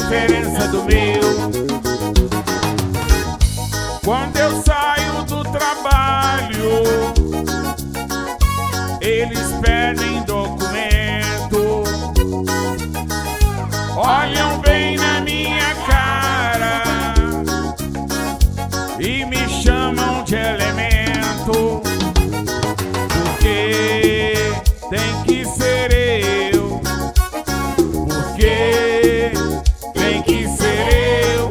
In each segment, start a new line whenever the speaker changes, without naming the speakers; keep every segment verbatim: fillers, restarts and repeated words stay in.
diferença do meu. Quando eu saio do trabalho, eles pedem documento, olham bem na minha cara e me chamam de elemento, porque tem que ser eu, porque tem que ser eu.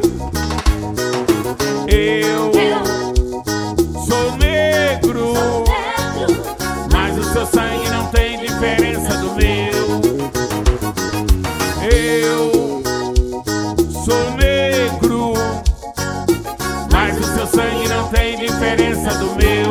Eu sou negro, mas o seu sangue não tem diferença do meu. Eu sou negro, mas o seu sangue não tem diferença do meu.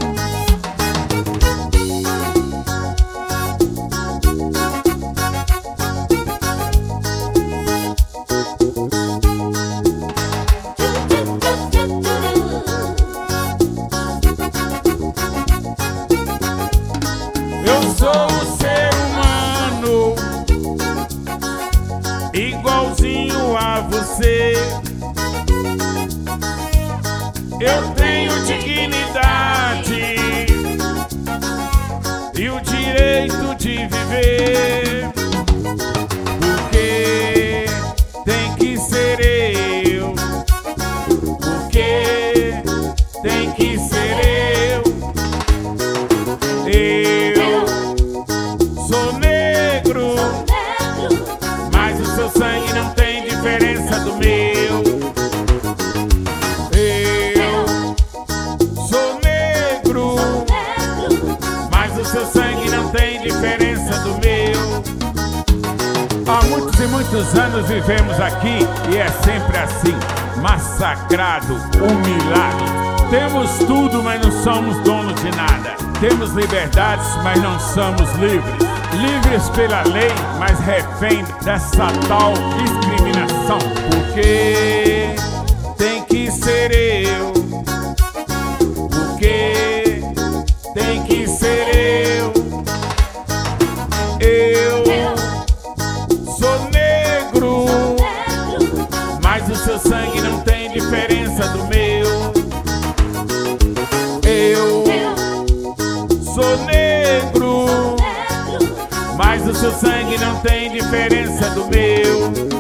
Eu sou um ser humano igualzinho a você. Eu tenho dignidade e o direito de viver, porque tem que ser eu, porque tem que ser eu. Eu sou negro, mas o seu sangue não tem diferença do meu. Eu sou negro, mas o seu sangue não tem diferença do meu. Há muitos e muitos anos vivemos aqui e é sempre assim, massacrado, humilhado. Temos tudo, mas não somos donos de nada. Temos liberdades, mas não somos livres. Livres pela lei, mas refém dessa tal discriminação. Porque tem que ser eu, porque tem que ser eu. Eu sou negro, mas o seu sangue não tem diferença do meu. Eu sou negro, mas o seu sangue não tem diferença do meu.